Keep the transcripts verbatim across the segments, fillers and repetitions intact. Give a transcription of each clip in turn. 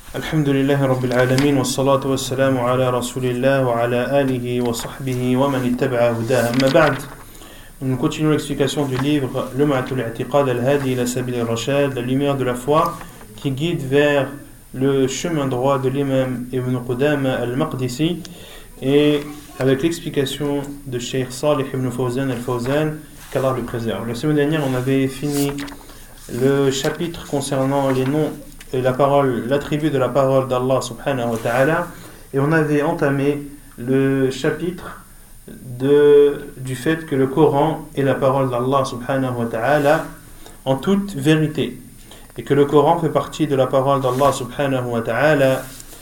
Alhamdulillahi Rabbil Alamin, wa salatu wa salamu ala Rasulillah wa ala alihi wa sahbihi wa man ittaba'a hudaha. Amma ba'd, nous continuons l'explication du livre Lum'atul I'tiqad al-Hadi ila Sabil al-Rashad, la lumière de la foi qui guide vers le chemin droit de l'imam Ibn Qudama al-Maqdisi, et avec l'explication de Cheikh Salih ibn Fawzan al-Fawzan, qu'Allah le préserve. La semaine dernière, on avait fini le chapitre concernant les noms et la parole, l'attribut de la parole d'Allah subhanahu wa ta'ala, et on avait entamé le chapitre de, du fait que le Coran est la parole d'Allah subhanahu wa ta'ala en toute vérité, et que le Coran fait partie de la parole d'Allah subhanahu wa ta'ala,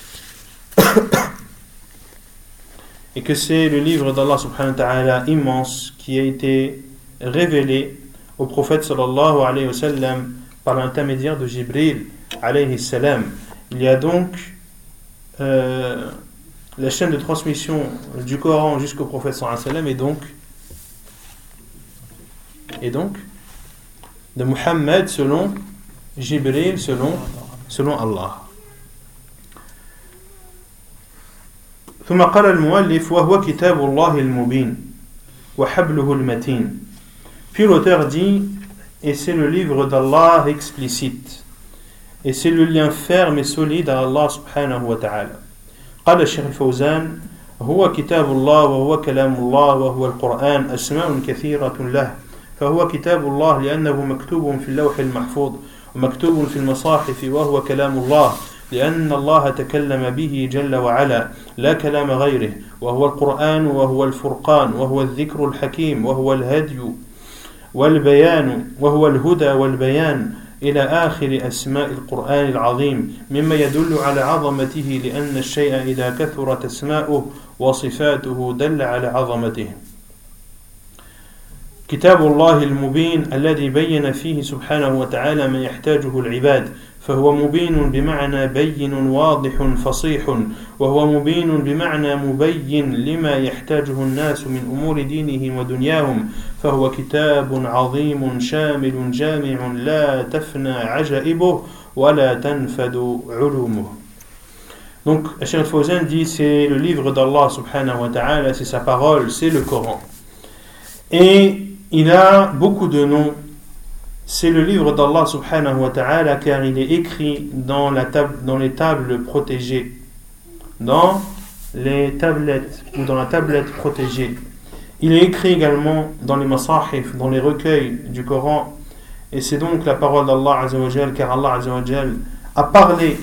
et que c'est le livre d'Allah subhanahu wa ta'ala immense qui a été révélé au prophète sallallahu alayhi wa sallam par l'intermédiaire de Jibril alayhi salam. Il y a donc euh, la chaîne de transmission du Coran jusqu'au prophète sallallahu alayhi wa sallam, et donc et donc de Muhammad selon Jibril, selon selon Allah. ثم قال المؤلف وهو كتاب الله المبين وحبله المتين. Puis l'auteur dit, et c'est le livre d'Allah explicite, et c'est le lien ferme et solide à Allah subhanahu wa ta'ala. قال الشيخ الفوزان هو كتاب الله وهو كلام الله وهو القرآن أسماء كثيرة له، فهو كتاب الله لأنه مكتوب في اللوح المحفوظ ومكتوب في المصاحف، وهو كلام الله لأن الله تكلم به جل وعلا لا كلام غيره، وهو القرآن وهو الفرقان وهو الذكر الحكيم وهو الهدي والبيان وهو الهدى والبيان إلى آخر أسماء القرآن العظيم، مما يدل على عظمته لأن الشيء إذا كثرت أسماؤه وصفاته دل على عظمته. كتاب الله المبين الذي بين فيه سبحانه وتعالى ما يحتاجه العباد، فهو مبين بمعنى بين واضح فصيح، وهو مبين بمعنى مبين لما يحتاجه الناس من أمور دينهم ودنياهم، فهو كتاب عظيم شامل جامع لا تفنى عجائبه ولا تنفد علومه. Donc, Cheikh Al-Fawzan dit, c'est le livre d'Allah subhanahu wa ta'ala, c'est sa parole, c'est le Coran. Et il a beaucoup de noms. C'est le livre d'Allah subhanahu wa ta'ala car il est écrit dans, la table, dans les tables protégées, dans les tablettes ou dans la tablette protégée. Il est écrit également dans les masahif, dans les recueils du Coran, et c'est donc la parole d'Allah azza wa jal, car Allah azza wa jal a parlé,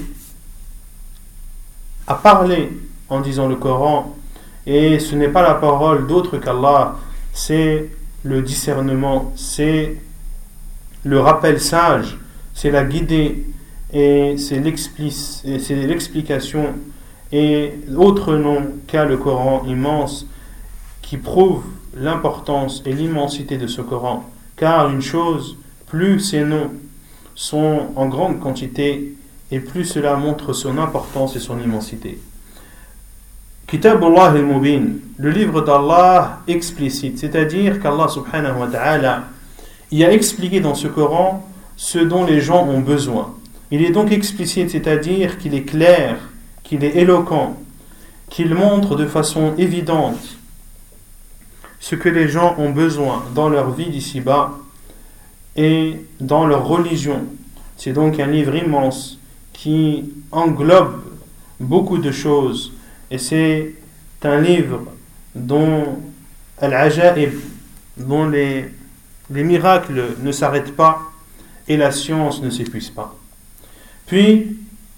a parlé en disant le Coran, et ce n'est pas la parole d'autre qu'Allah, c'est le discernement, c'est le rappel sage, c'est la guidée, et c'est, l'explic- et c'est l'explication, et autre nom qu'a le Coran immense, qui prouve l'importance et l'immensité de ce Coran. Car une chose, plus ces noms sont en grande quantité, et plus cela montre son importance et son immensité. Kitabullah al-Mubin, le livre d'Allah explicite, c'est-à-dire qu'Allah subhanahu wa ta'ala il a expliqué dans ce Coran ce dont les gens ont besoin. Il est donc explicite, c'est-à-dire qu'il est clair, qu'il est éloquent, qu'il montre de façon évidente ce que les gens ont besoin dans leur vie d'ici-bas et dans leur religion. C'est donc un livre immense qui englobe beaucoup de choses, et c'est un livre dont al-ajaib, dont les Les miracles ne s'arrêtent pas et la science ne s'épuise pas. Puis,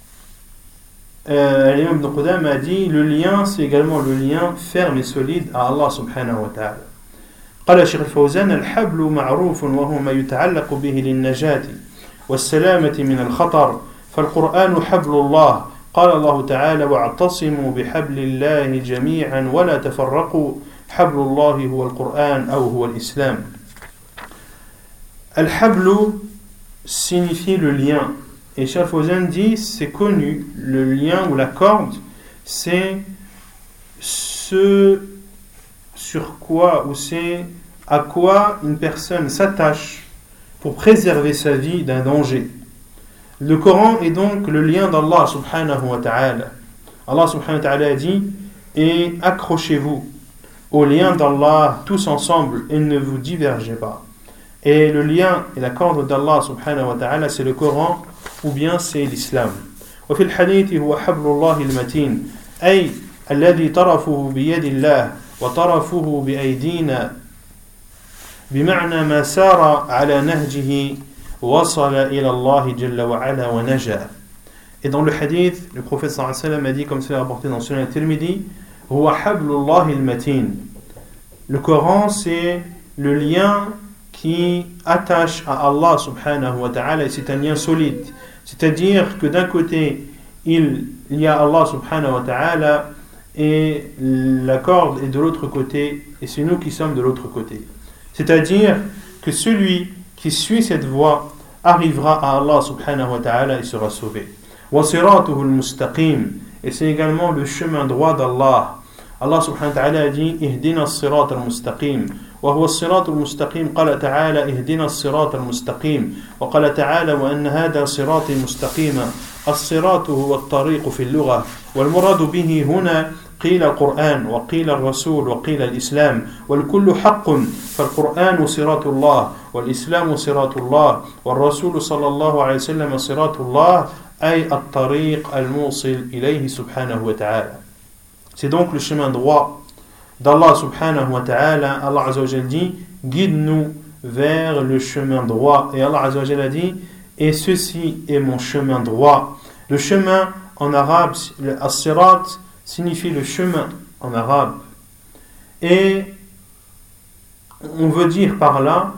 euh, l'imam Ibn Qudama a dit, le lien, c'est également le lien ferme et solide à Allah subhanahu wa ta'ala. قال الشيخ الفوزان الحبل معروف وهو ما يتعلق به للنجاة والسلامة من الخطر، فالقرآن حبل الله. قال الله تعالى واعتصموا بحبل الله جميعا ولا تفرقوا، حبل الله هو القرآن أو هو الإسلام. Al-Hablu signifie le lien. Et Cheikh Fawzan dit, c'est connu, le lien ou la corde, c'est ce sur quoi ou c'est à quoi une personne s'attache pour préserver sa vie d'un danger. Le Coran est donc le lien d'Allah subhanahu wa ta'ala. Allah subhanahu wa ta'ala a dit et accrochez-vous au lien d'Allah tous ensemble et ne vous divergez pas. Et le lien et la corde d'Allah subhanahu wa ta'ala, c'est le Coran ou bien c'est l'islam. وفي الحديث هو حبل الله المتين أي الذي طرفه بيد الله وطرفه بأيدينا بمعنى ما سار على نهجه وصل إلى الله جل وعلا ونجا. Et dans le hadith, le prophète sallallahu alayhi wa sallam a dit, comme c'est rapporté dans Sunan al-Tirmidhi, huwa hablullah al-matin. Le Coran, c'est le lien qui attache à Allah subhanahu wa ta'ala, et c'est un lien solide. C'est-à-dire que d'un côté, il y a Allah subhanahu wa ta'ala, et la corde est de l'autre côté, et c'est nous qui sommes de l'autre côté. C'est-à-dire que celui qui suit cette voie arrivera à Allah subhanahu wa ta'ala et sera sauvé. وَصِرَاطُهُ الْمُسْتَقِيمِ. Et c'est également le chemin droit d'Allah. Allah subhanahu wa ta'ala a dit اهدنا الصراط المستقيم وهو الصراط المستقيم. قال تعالى اهدنا الصراط المستقيم وقال تعالى وأن هذا صراطي مستقيما. الصراط هو الطريق في اللغة والمراد به هنا قيل القرآن وقيل الرسول وقيل الإسلام والكل حق فالقرآن صراط الله والإسلام صراط الله والرسول صلى الله عليه وسلم صراط الله أي الطريق الموصل إليه سبحانه وتعالى. C'est donc le chemin droit d'Allah subhanahu wa ta'ala. Allah azza wa jalla dit guide-nous vers le chemin droit, et Allah azza wa jalla a dit et ceci est mon chemin droit. Le chemin en arabe, le as-sirat, signifie le chemin en arabe, et on veut dire par là,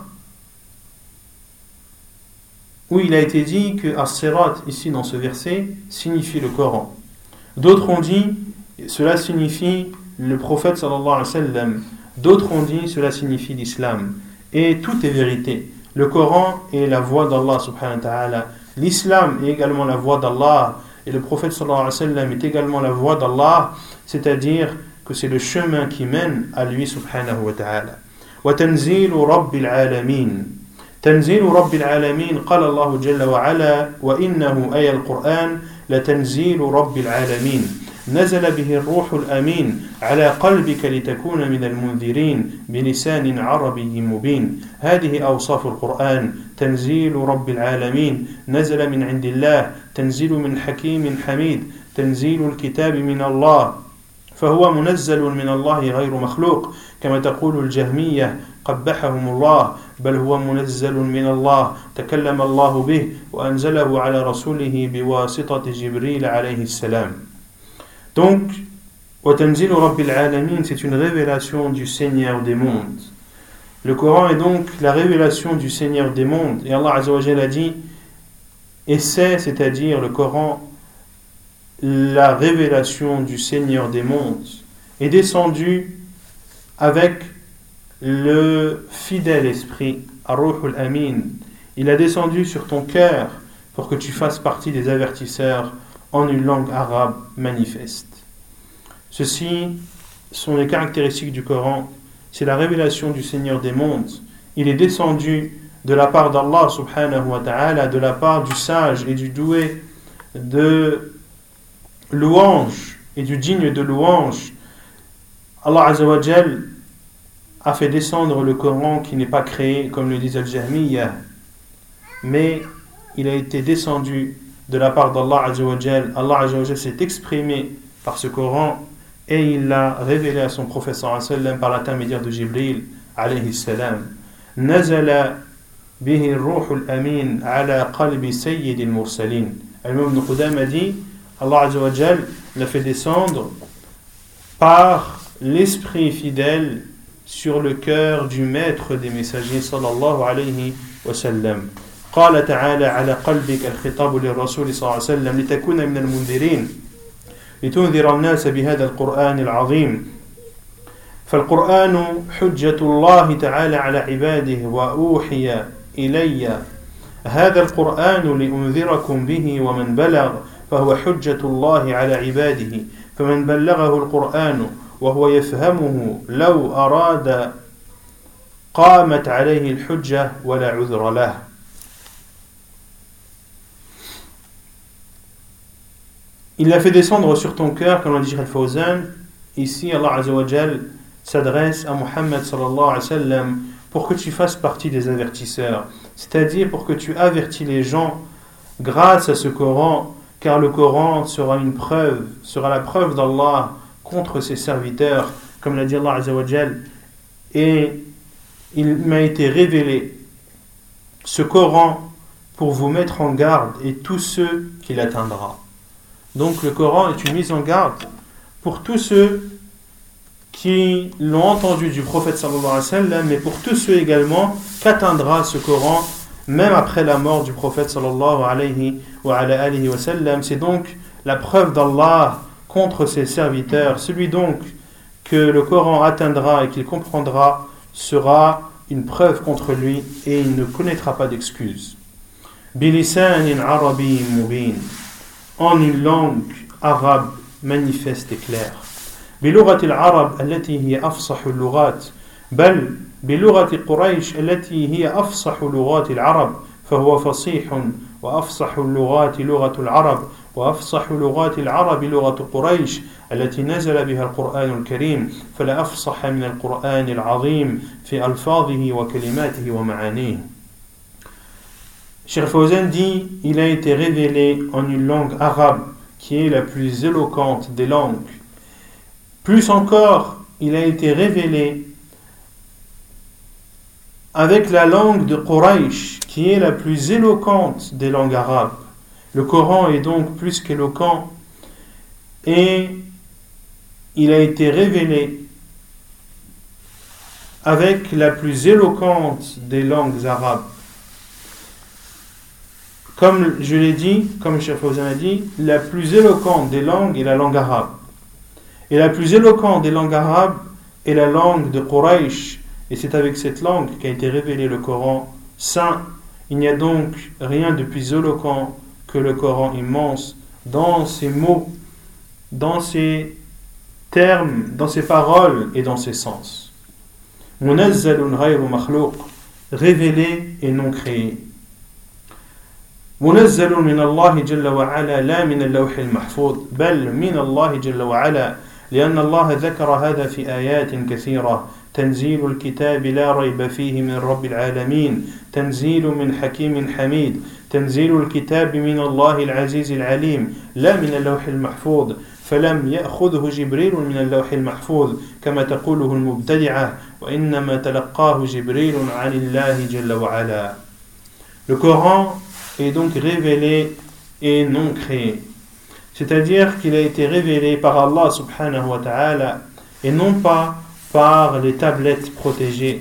où il a été dit que as-sirat ici dans ce verset signifie le Coran. D'autres ont dit cela signifie le prophète sallallahu alayhi wa sallam. D'autres ont dit cela signifie l'islam. Et tout est vérité. Le Coran est la voix d'Allah subhanahu wa ta'ala. L'islam est également la voix d'Allah. Et le prophète sallallahu alayhi wa sallam est également la voix d'Allah. C'est-à-dire que c'est le chemin qui mène à lui subhanahu wa ta'ala. وَتَنْزِيلُ رَبِّ الْعَالَمِينَ. تنزيل رب العالمين قال الله جل وعلا وإنه أي القرآن لتنزيل رب العالمين نزل به الروح الأمين على قلبك لتكون من المنذرين بلسان عربي مبين. هذه أوصاف القرآن. تنزيل رب العالمين نزل من عند الله تنزيل من حكيم حميد تنزيل الكتاب من الله فهو منزل من الله غير مخلوق كما تقول الجهمية قبحهم الله بل هو منزل من الله تكلم الله به وأنزله على رسوله بواسطة جبريل عليه السلام. Donc, وَتَنْزِيلُ رَبِّ الْعَالَمِينَ, c'est une révélation du Seigneur des mondes. Le Coran est donc la révélation du Seigneur des mondes. Et Allah Azza wa Jalla a dit, et c'est, c'est-à-dire le Coran, la révélation du Seigneur des mondes, est descendu avec le fidèle esprit, Ar-Ruhul Amin. Il a descendu sur ton cœur pour que tu fasses partie des avertisseurs en une langue arabe manifeste. Ceci sont les caractéristiques du Coran. C'est la révélation du Seigneur des mondes. Il est descendu de la part d'Allah subhanahu wa ta'ala, de la part du sage et du doué de louange et du digne de louange. Allah azza wa jal a fait descendre le Coran qui n'est pas créé comme le disent al-Jahmiyya, mais il a été descendu de la part d'Allah azza wa jal. Allah azza wa jal s'est exprimé par ce Coran et il l'a révélé à son prophète sallallahu alayhi wa sallam par l'intermédiaire de Jibril alayhi salam. Nazala bihi ar-ruhul amin ala qalbi sayyidil mursalin. Al-Imam Ibn Qudam a dit Allah azza wa jal l'a fait descendre par l'esprit fidèle sur le cœur du maître des messagers sallallahu alayhi wa sallam. قال تعالى على قلبك الخطاب للرسول صلى الله عليه وسلم لتكون من المنذرين لتنذر الناس بهذا القرآن العظيم. فالقرآن حجة الله تعالى على عباده وأوحي إلي هذا القرآن لأنذركم به ومن بلغ فهو حجة الله على عباده فمن بلغه القرآن وهو يفهمه لو أراد قامت عليه الحجة ولا عذر له. il l'a fait descendre sur ton cœur, comme l'a dit Cheikh Al-Fawzan. Ici, Allah Azza wa Jal s'adresse à Muhammad sallallahu alayhi wa sallam pour que tu fasses partie des avertisseurs, c'est-à-dire pour que tu avertis les gens grâce à ce Coran, car le Coran sera une preuve, sera la preuve d'Allah contre ses serviteurs, comme l'a dit Allah Azza wa Jal, et il m'a été révélé ce Coran pour vous mettre en garde et tous ceux qui l'atteindra. Donc le Coran est une mise en garde pour tous ceux qui l'ont entendu du prophète sallallahu alayhi wa sallam, mais pour tous ceux également qu'atteindra ce Coran même après la mort du prophète sallallahu alayhi wa sallam. C'est donc la preuve d'Allah contre ses serviteurs. Celui donc que le Coran atteindra et qu'il comprendra sera une preuve contre lui et il ne connaîtra pas d'excuses. Bilisanin arabi mubin, en une langue arabe manifeste et claire. بلغة العرب التي هي أفصح اللغات بل بلغة قريش التي هي أفصح لغات العرب فهو فصيح وأفصح اللغات لغة العرب وأفصح لغات العرب لغة قريش التي نزل بها القرآن الكريم فلا أفصح من القرآن العظيم في ألفاظه وكلماته ومعانيه. Cheikh Fawzan dit, il a été révélé en une langue arabe qui est la plus éloquente des langues. Plus encore, il a été révélé avec la langue de Quraysh, qui est la plus éloquente des langues arabes. Le Coran est donc plus qu'éloquent et il a été révélé avec la plus éloquente des langues arabes. Comme je l'ai dit, comme Cheikh Fawzan a dit, la plus éloquente des langues est la langue arabe. Et la plus éloquente des langues arabes est la langue de Quraysh. Et c'est avec cette langue qu'a été révélé le Coran saint. Il n'y a donc rien de plus éloquent que le Coran immense dans ses mots, dans ses termes, dans ses paroles et dans ses sens. Munazzalun ghayru makhlouq, révélé et non créé. Munazzalun min Allah jalla wa ala la min al-lawh al-mahfuz bal min Allah jalla wa ala لأن الله ذكر هذا في آيات كثيرة تنزيل الكتاب لا ريب فيه من رب العالمين تنزيل من حكيم حميد تنزيل الكتاب من الله العزيز العليم لا من اللوح المحفوظ فلم يأخذه جبريل من اللوح المحفوظ كما تقوله المبتدعة وإنما تلقاه جبريل عن الله جل وعلا. Le Coran est donc révélé et non créé. C'est-à-dire qu'il a été révélé par Allah subhanahu wa ta'ala et non pas par les tablettes protégées.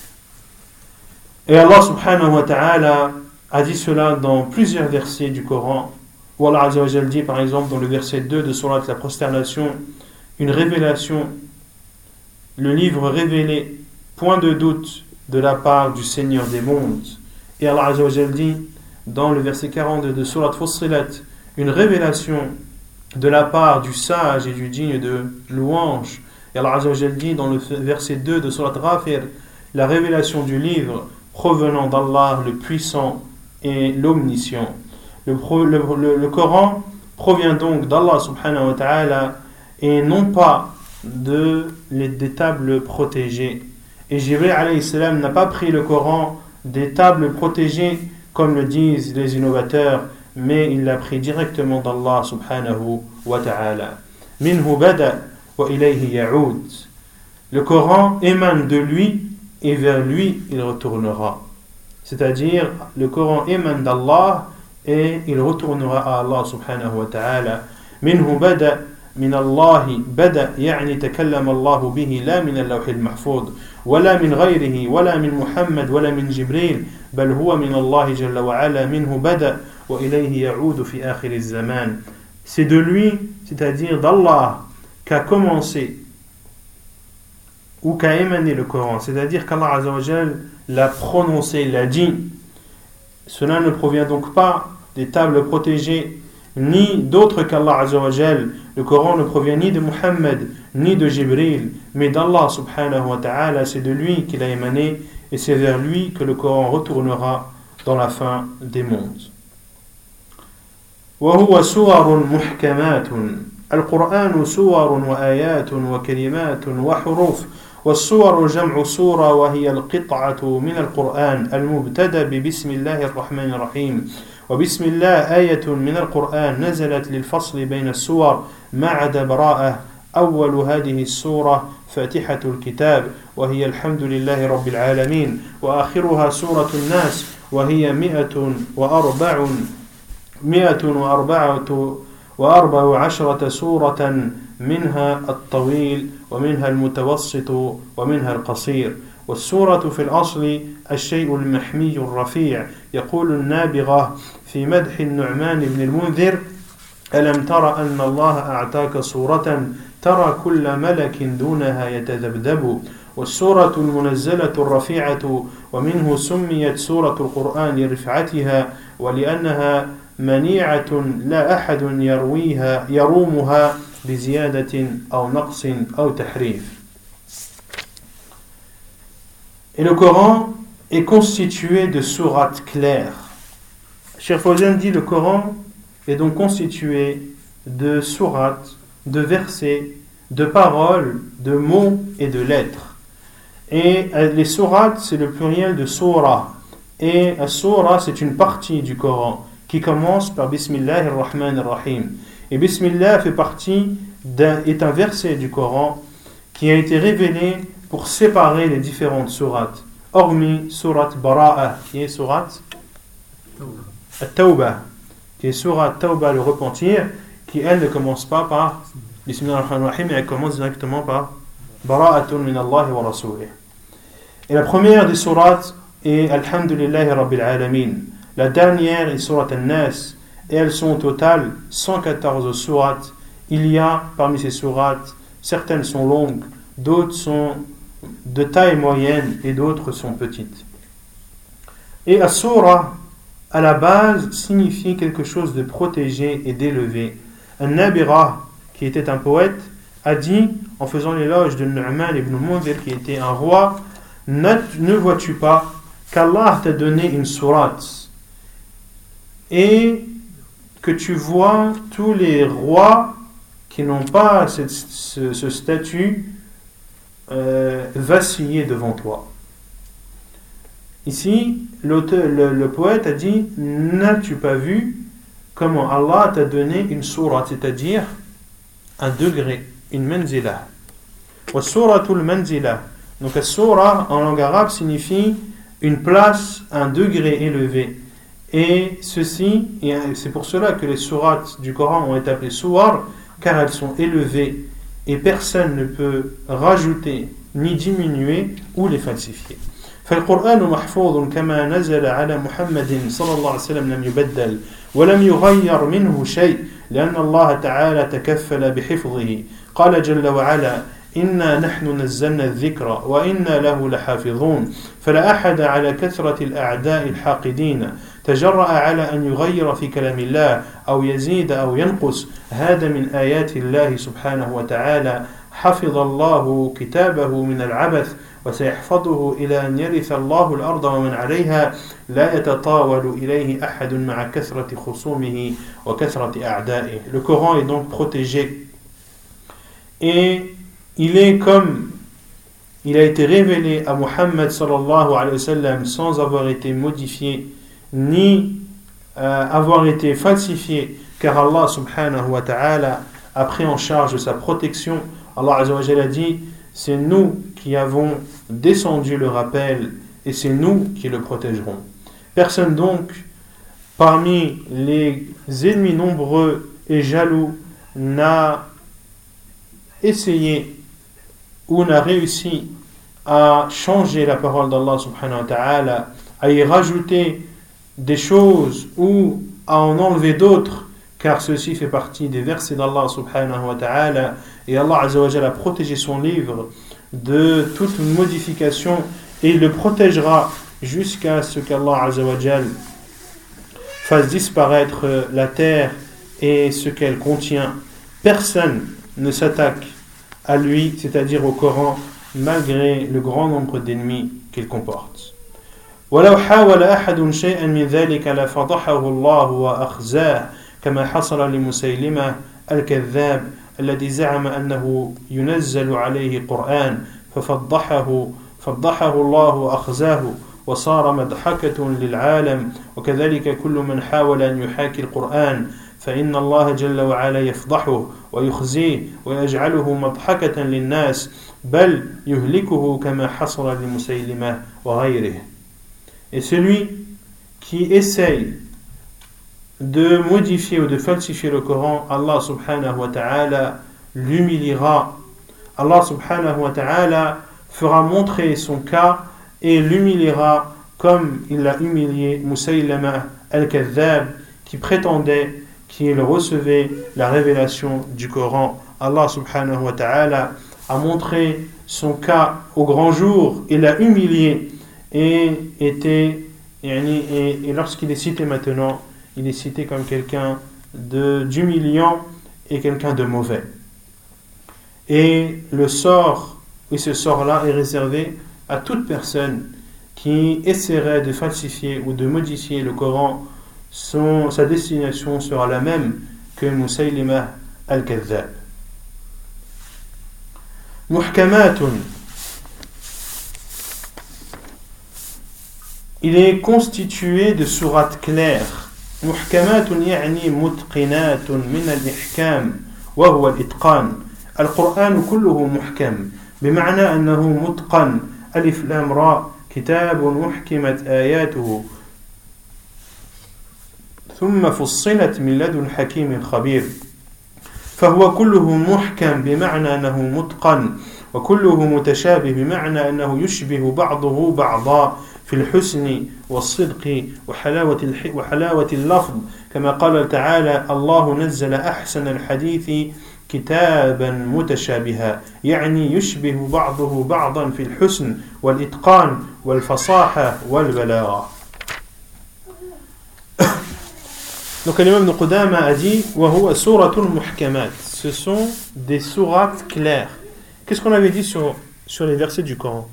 Et Allah subhanahu wa ta'ala a dit cela dans plusieurs versets du Coran, où Allah azza wa jal dit par exemple dans le verset deux de Surat la prosternation, une révélation, le livre révélé, point de doute de la part du Seigneur des mondes. Et Allah azza wa jal dit dans le verset quarante-deux de Surat Fussilat, une révélation de la part du sage et du digne de louange. Et Allah Azza wa Jal dit dans le verset deux de Surat Ghafir, la révélation du livre provenant d'Allah le puissant et l'omniscient. Le, le, le, le Coran provient donc d'Allah subhanahu wa ta'ala et non pas de, les, des tables protégées. Et Jibril alayhi salam n'a pas pris le Coran des tables protégées comme le disent les innovateurs, mais il l'a pris directement d'Allah subhanahu wa ta'ala. Minhu bada wa ilayhi ya'ud. Le Coran émane de lui et vers lui il retournera. C'est-à-dire, le Coran émane d'Allah et il retournera à Allah subhanahu wa ta'ala. Minhu bada min Allahi bada يعني تكلم الله به لا من اللوح المحفوظ ولا من غيره ولا من محمد ولا من جبريل بل هو من الله جل وعلا منه بدا وإليه يعود في آخر الزمان. C'est de lui, c'est-à-dire d'Allah, qu'a commencé ou qu'a émané le Coran, c'est-à-dire qu'Allah Azza wa Jal l'a prononcé, l'a dit. Cela ne provient donc pas des tables protégées ni d'autres qu'Allah Azza wa Jal. Le Coran ne provient ni de Muhammad ni de Jibril, mais d'Allah subhanahu wa ta'ala. C'est de lui qu'il a émané et c'est vers lui que le Coran retournera dans la fin des mondes. وهو سور محكمات القرآن سور وآيات وكلمات وحروف والسور جمع سورة وهي القطعة من القرآن المبتدأ ببسم الله الرحمن الرحيم وبسم الله آية من القرآن نزلت للفصل بين السور ما عدا براءة أول هذه السورة فاتحة الكتاب وهي الحمد لله رب العالمين وآخرها سورة الناس وهي مئة وأربع مئة وأربعة وأربع عشرة سورة منها الطويل ومنها المتوسط ومنها القصير والسورة في الأصل الشيء المحمي الرفيع يقول النابغة في مدح النعمان بن المنذر ألم تر أن الله أعطاك سورة ترى كل ملك دونها يتذبذب والسورة المنزلة الرفيعة ومنه سميت سورة القرآن لرفعتها ولأنها منيعة لا أحد يرويها يرومها بزيادة أو نقص أو تحريف. Et le Coran est constitué de sourates claires. Cheikh Fawzan dit le Coran est donc constitué de sourates, de versets, de paroles, de mots et de lettres. Et les sourates, c'est le pluriel de surah. Et la surah, c'est une partie du Coran qui commence par Bismillah ar-Rahman ar-Rahim. Et Bismillah fait partie d'un, est un verset du Coran qui a été révélé pour séparer les différentes sourates, hormis sourate Bara'a, qui est sourate At-Tawbah, qui est sourate Tawbah, le repentir, qui elle ne commence pas par Bismillah ar-Rahman ar-Rahim, mais elle commence directement par Bara'atun min Allah wa Rasulih. Et la première des sourates est Alhamdulillahi Rabbil Alamin. La dernière est sourate An-Nas, et elles sont au total cent quatorze sourates. Il y a parmi ces sourates, certaines sont longues, d'autres sont de taille moyenne et d'autres sont petites. Et as-surah, à la base, signifie quelque chose de protégé et d'élevé. An-Nabira, qui était un poète, a dit, en faisant l'éloge de Nu'man ibn Munzir, qui était un roi, ne, ne vois-tu pas qu'Allah t'a donné une sourate et que tu vois tous les rois qui n'ont pas cette, ce, ce statut euh, vaciller devant toi. Ici, l'auteur, le, le poète a dit, n'as-tu pas vu comment Allah t'a donné une sourate, c'est-à-dire un degré, une manzila. Wa suratul manzila. Donc la surah en langue arabe signifie une place, un degré élevé. Et ceci, et c'est pour cela que les sourates du Coran ont été appelées suwar, car elles sont élevées et personne ne peut rajouter ni diminuer ou les falsifier. فالقرآن محفوظ كما نزل على محمد صلى الله عليه وسلم لم يبدل ولم يغير منه شيء لأن الله تعالى تكفل بحفظه قال جل وعلا إنا نحن نزلنا الذكر وإنا له لحافظون فلا أحد على كثرة الأعداء الحاقدين تجرأ على أن يغير في كلام الله أو يزيد أو ينقص هذا من آيات الله سبحانه وتعالى حفظ الله كتابه من العبث وسيحفظه إلى أن يرث الله الأرض ومن عليها لا يتطاول إليه أحد مع كثرة خصومه وكثرة أعدائه. Le Coran est donc protégé et il est comme il a été révélé à Muhammad sallallahu alayhi wa sallam sans avoir été modifié ni euh, avoir été falsifié, car Allah subhanahu wa ta'ala a pris en charge sa protection. Allah azza wa jalla a dit, c'est nous qui avons descendu le rappel et c'est nous qui le protégerons. Personne donc parmi les ennemis nombreux et jaloux n'a essayé ou n'a réussi à changer la parole d'Allah subhanahu wa ta'ala, à y rajouter des choses ou à en enlever d'autres, car ceci fait partie des versets d'Allah subhanahu wa ta'ala, et Allah azza wa jalla a protégé son livre de toute modification et il le protégera jusqu'à ce qu'Allah azza wa jalla fasse disparaître la terre et ce qu'elle contient. Personne ne s'attaque à lui, c'est-à-dire au Coran, malgré le grand nombre d'ennemis qu'il comporte. ولو حاول أحد شيئا من ذلك لفضحه الله وأخزاه كما حصل لمسيلمة الكذاب الذي زعم أنه ينزل عليه قرآن ففضحه فضحه الله وأخزاه وصار مضحكة للعالم. وكذلك كل من حاول أن يحاكي القرآن فإن الله جل وعلا يفضحه ويخزيه ويجعله مضحكة للناس بل يهلكه كما حصل لمسيلمة وغيره. Et celui qui essaye de modifier ou de falsifier le Coran, Allah subhanahu wa ta'ala l'humiliera. Allah subhanahu wa ta'ala fera montrer son cas et l'humiliera comme il a humilié Musaylama al-Kadhab qui prétendait qu'il recevait la révélation du Coran. Allah subhanahu wa ta'ala a montré son cas au grand jour et l'a humilié et était et, et lorsqu'il est cité maintenant, il est cité comme quelqu'un de, d'humiliant et quelqu'un de mauvais. Et le sort, et ce sort-là est réservé à toute personne qui essaierait de falsifier ou de modifier le Coran. Son, sa destination sera la même que Musaylima al-Kadhab. Muhkamatun. Il est constitué de sourates claires. Muhkamatun يعني متقنات من الإحكام وهو الإتقان. القرآن كله محكم بمعنى أنه متقن. ألف لام را كتاب محكمت آياته ثم فصلت من لدن حكيم خبير. فهو كله محكم بمعنى أنه متقن وكله متشابه بمعنى أنه يشبه بعضه بعضا في الحسن والصدق وحلاوة وحلاوة اللفظ كما قال تعالى الله نزل أحسن الحديث كتابا متشابها يعني يشبه بعضه بعضا في الحسن والإتقان والفصاحة والبلاغة. Donc l'imam Ibn Qudama a dit وهو سورة المحكمات. Ce sont des sourates claires. Qu'est-ce qu'on avait dit sur, sur les versets du Coran?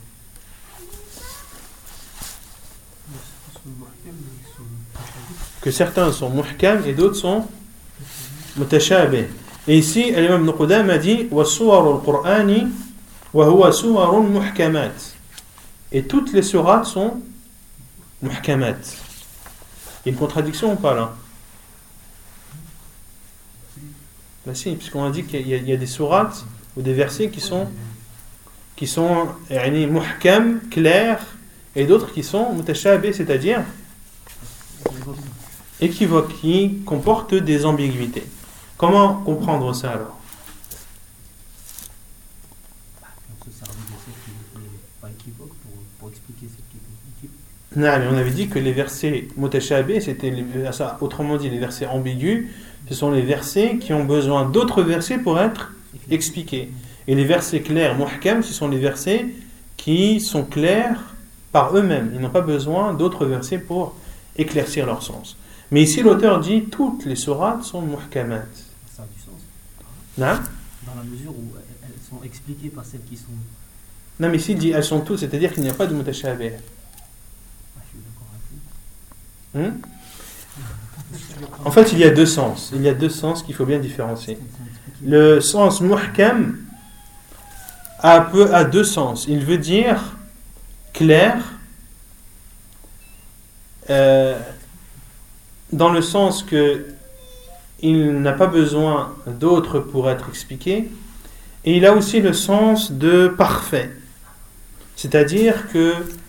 Que certains sont muhkam et d'autres sont mutashabih. Et ici, l'imam Ibn Qudama a dit وَسُوَرُ الْقُرْآنِ وَهُوَ سُوَرٌ مُحْكَمَاتٍ. Et toutes les sourates sont muhkamat. Il y a une contradiction ou pas là? Bah si, puisqu'on a dit qu'il y a, il y a des sourates ou des versets qui sont qui sont yani, muhkam, clairs, et d'autres qui sont mutashabih, c'est-à-dire équivoques, qui comportent des ambiguïtés. Comment comprendre ça alors? On se sert de versets qui n'est pas équivoque pour, pour expliquer ce qui est équivoque. Non, mais on avait dit que les versets mutashabih, c'était les, ça, autrement dit les versets ambigus, ce sont les versets qui ont besoin d'autres versets pour être expliqués. Et les versets clairs, muhkam, ce sont les versets qui sont clairs par eux-mêmes. Ils n'ont pas besoin d'autres versets pour éclaircir leur sens. Mais ici, l'auteur dit toutes les sourates sont muhkamat. Ça a du sens. Non? Dans la mesure où elles sont expliquées par celles qui sont. Non, mais ici, il dit elles sont toutes, c'est-à-dire qu'il n'y a pas de mutashabih. Ah, je suis d'accord avec vous. Hmm? En fait, il y a deux sens. Il y a deux sens qu'il faut bien différencier. Le sens muhkam a, peu, a deux sens. Il veut dire clair, euh, dans le sens que il n'a pas besoin d'autres pour être expliqué, et il a aussi le sens de parfait. C'est-à-dire que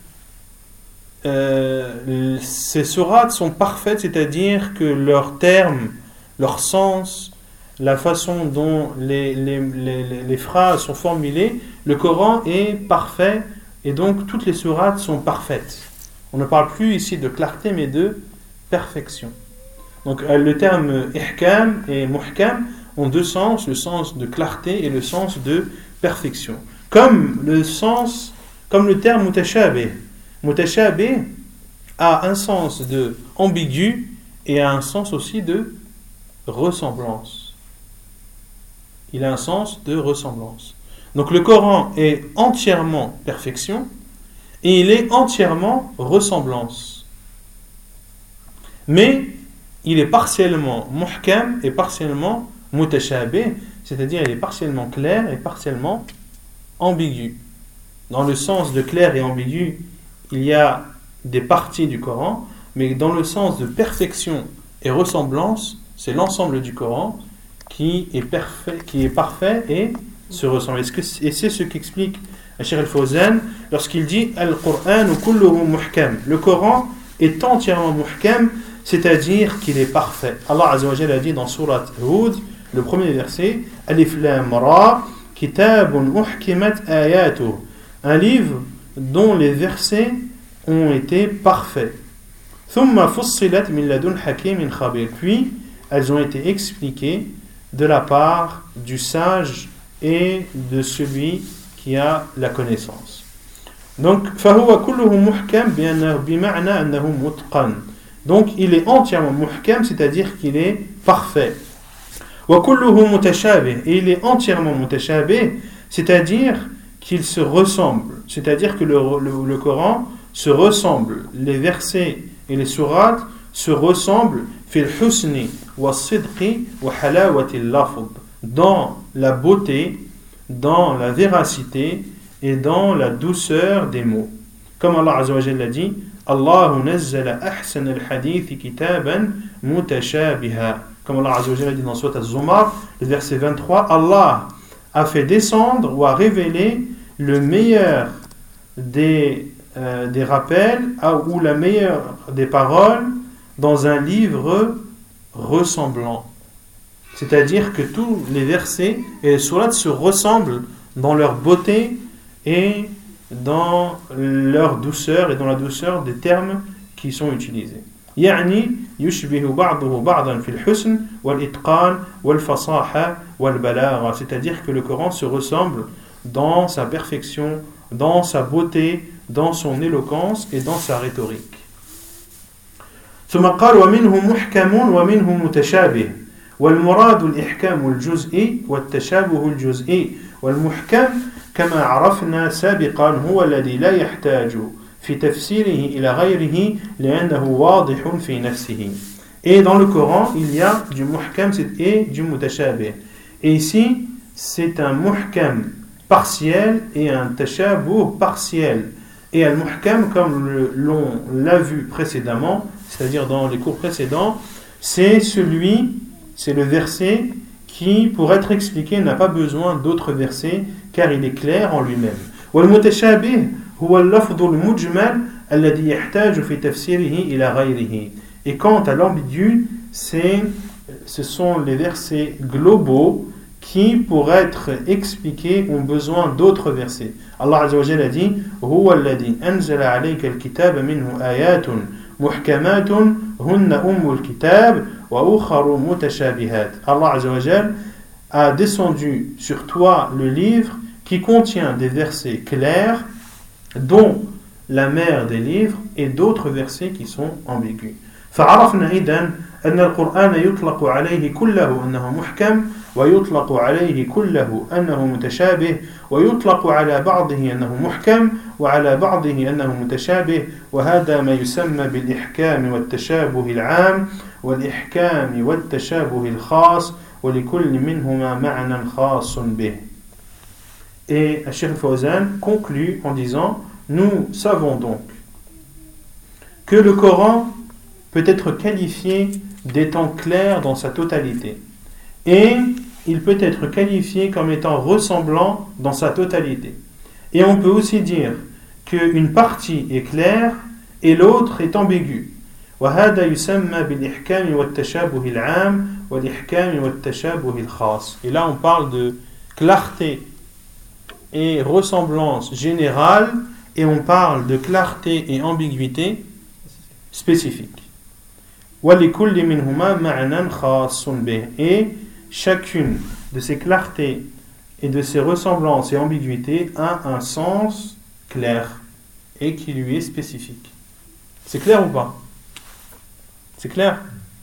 Euh, ces sourates sont parfaites, c'est-à-dire que leurs termes, leur sens, la façon dont les, les, les, les phrases sont formulées, le Coran est parfait et donc toutes les sourates sont parfaites. On ne parle plus ici de clarté mais de perfection. Donc le terme ihkam et muhkam ont deux sens, le sens de clarté et le sens de perfection. Comme le sens, comme le terme mutashabih. Mutashabih a un sens de ambigu et a un sens aussi de ressemblance. Il a un sens de ressemblance. Donc le Coran est entièrement perfection et il est entièrement ressemblance. Mais il est partiellement muhkam et partiellement mutashabih, c'est-à-dire il est partiellement clair et partiellement ambigu. Dans le sens de clair et ambigu, il y a des parties du Coran, mais dans le sens de perfection et ressemblance, c'est l'ensemble du Coran qui est parfait, qui est parfait et se ressemble. Et c'est ce qu'explique Cheikh Al-Fawzan lorsqu'il dit Al-Qur'an kulluhu muhkam. Le Coran est entièrement muhkam, c'est-à-dire qu'il est parfait. Allah Azza wa Jalla a dit dans Surat Hud, le premier verset, Alif Lam Ra, Kitabun uhkimat ayatuh, un livre dont les versets ont été parfaits. Thumma fussilat min ladun hakimin khabir. Puis elles ont été expliquées de la part du sage et de celui qui a la connaissance. Donc, فهو كله محكم بمعنى أنه متقن. Donc, il est entièrement muhkam, c'est-à-dire qu'il est parfait. وكله متشابه, et il est entièrement mutashabih, c'est-à-dire qu'il se ressemble, c'est-à-dire que le, le, le Coran se ressemble, les versets et les sourates se ressemblent في الحسن والصدق وحلاوة اللفظ, dans la beauté, dans la véracité et dans la douceur des mots. Comme Allah Azza wa Jalla dit, Allah nazzala ahsan al-hadith kitaban mutashabiha. Comme Allah Azza wa Jalla dit dans Surat Az-Zumar, le verset vingt-trois, Allah a fait descendre ou a révélé le meilleur des, euh, des rappels ou la meilleure des paroles dans un livre ressemblant. C'est-à-dire que tous les versets et les sourates se ressemblent dans leur beauté et dans leur douceur et dans la douceur des termes qui sont utilisés. يعني يشبه بعضه بعضا في الحسن والإتقان والفصاحة والبلاغة. C'est-à-dire que le Coran se ressemble dans sa perfection, dans sa beauté, dans son éloquence et dans sa rhétorique. ثم قال ومنه محكم ومنه متشابه والمراد الإحكام الجزئي والتشابه الجزئي والمحكم كما عرفنا سابقا هو الذي لا يحتاج في تفسيره إلى غيره لأنه واضح في نفسه. Et dans le Coran, il y a du muhkam et du mutashabih. Et ici, c'est un muhkam partiel et un tashabuh partiel. Et al-muhkam, comme le, l'on l'a vu précédemment, c'est-à-dire dans les cours précédents, c'est celui, c'est le verset qui, pour être expliqué, n'a pas besoin d'autres versets, car il est clair en lui-même. Wal-mutashabih huwa al-lafdhu al-mujmal alladhi yahtaju fi tafsirihi ila ghayrihi. Et quant à l'ambigu, c'est, ce sont les versets globaux qui, pour être expliqués, ont besoin d'autres versets. Allah Azza wa Jalla a dit huwa alladhi anzala alayka al-kitaba minhu ayatun muhkamatun hunna ummul kitab wa ukharu mutashabihat. Allah Azza wa Jalla a descendu sur toi le livre qui contient des versets clairs, dont la mère des livres, et d'autres versets qui sont ambigus. فعرفنا إذن أن القرآن يطلق عليه كله أنه محكم ويطلق عليه كله أنه متشابه ويطلق على بعضه أنه محكم وعلى بعضه أنه متشابه وهذا ما يسمى بالإحكام والتشابه العام والإحكام والتشابه الخاص ولكل منهما معنى خاص به. Et Cheikh Al-Fawzan conclut en disant nous savons donc que le Coran peut être qualifié d'étant clair dans sa totalité et il peut être qualifié comme étant ressemblant dans sa totalité. Et on peut aussi dire qu'une partie est claire et l'autre est ambiguë. وهذا يسمى بالإحكام والتشابه العام والإحكام والتشابه الخاص. Et là on parle de clarté et ressemblance générale et on parle de clarté et ambiguïté spécifique. وَلِكُلِّ مِنْهُمَا مَعْنًا خَاصٌ بِهِ. Et chacune de ces clartés et de ces ressemblances et ambiguïtés a un sens clair et qui lui est spécifique. C'est clair ou pas? C'est clair?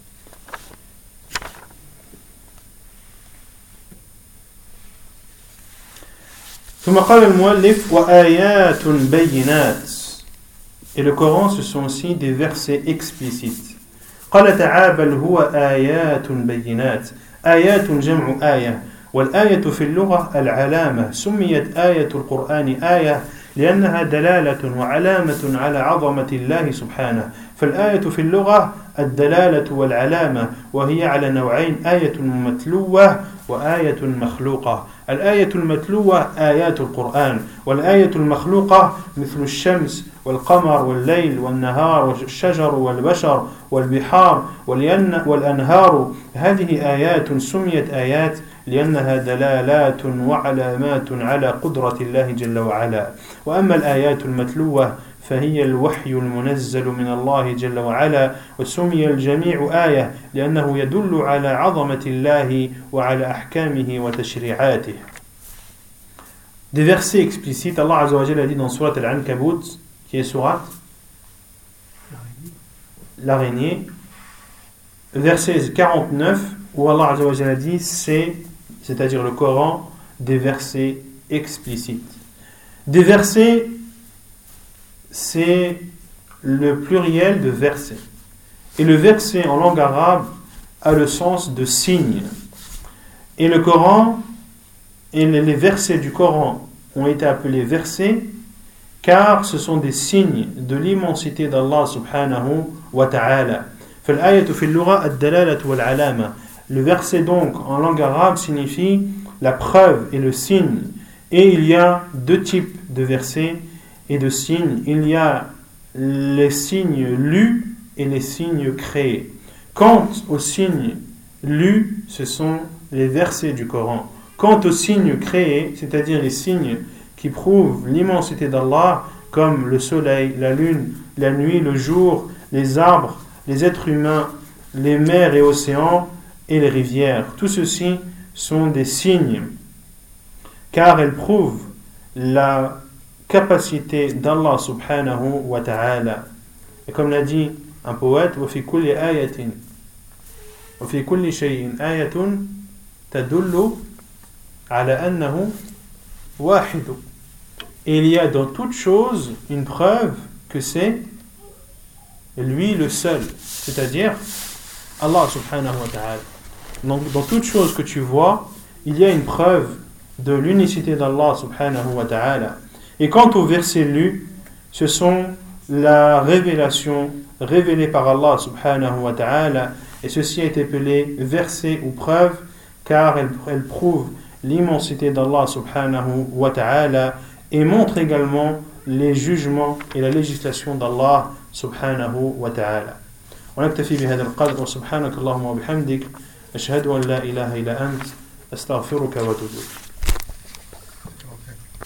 ثم قال المؤلف وآيات بينات. Et le Coran, ce sont aussi des versets explicites. قال تعالى بل هو آيات بينات آيات جمع آية والآية في اللغة العلامة سميت آية القرآن آية لأنها دلالة وعلامة على عظمة الله سبحانه فالآية في اللغة الدلالة والعلامة وهي على نوعين آية متلوة وآية مخلوقة الآية المتلوة آيات القرآن والآية المخلوقة مثل الشمس والقمر والليل والنهار والشجر والبشر والبحار والأنهار هذه آيات سميت آيات لأنها دلالات وعلامات على قدرة الله جل وعلا وأما الآيات المتلوة فهي الوحي المنزل من الله جل وعلا وسمي الجميع آية لأنه يدل على عظمة الله وعلى أحكامه وتشريعاته. Des versets explicites, Allah Azza wa Jalla a dit dans Surat Al-Ankabut, qui est Surat l'araignée, verset quarante-neuf, où Allah Azza wa Jalla dit, c'est, c'est-à-dire le Coran, des versets explicites. Des versets, c'est le pluriel de verset. Et le verset en langue arabe a le sens de signe. Et le Coran, et les versets du Coran ont été appelés versets car ce sont des signes de l'immensité d'Allah subhanahu wa ta'ala. Le verset donc en langue arabe signifie la preuve et le signe. Et il y a deux types de versets et de signes. Il y a les signes lus et les signes créés. Quant aux signes lus, ce sont les versets du Coran. Quant aux signes créés, c'est-à-dire les signes qui prouvent l'immensité d'Allah, comme le soleil, la lune, la nuit, le jour, les arbres, les êtres humains, les mers et océans et les rivières, tout ceci sont des signes, car elles prouvent la capacité d'Allah subhanahu wa ta'ala. Et comme l'a dit un poète, وَفِي كُلِّ آيَةٍ وَفِي كُلِّ شَيْءٍ آيَةٌ تَدُلُّ على أنه واحد. Et il y a dans toute chose une preuve que c'est lui le seul, c'est-à-dire Allah subhanahu wa ta'ala. Donc dans toute chose que tu vois, il y a une preuve de l'unicité d'Allah subhanahu wa ta'ala. Et quant aux versets lus, ce sont la révélation révélée par Allah subhanahu wa ta'ala, et ceci est appelé verset ou preuve car elle, elle prouve l'immensité d'Allah subhanahu wa ta'ala et montre également les jugements et la législation d'Allah subhanahu wa ta'ala. ونكتفي بهذا القدر وسبحانك اللهم وبحمدك أشهد أن لا إله إلا أنت أستغفرك وأتوب إليك.